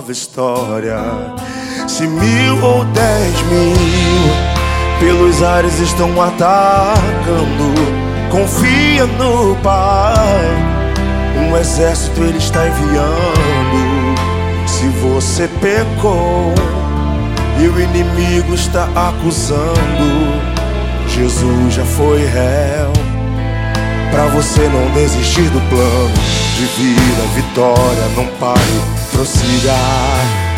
nova história. Se 1000 ou 10.000 pelos ares estão atacando, confia no Pai. Um exército Ele está enviando. Se você pecou e o inimigo está acusando, Jesus já foi réu. Pra você não desistir do plano de vida, vitória, não pare, prossiga.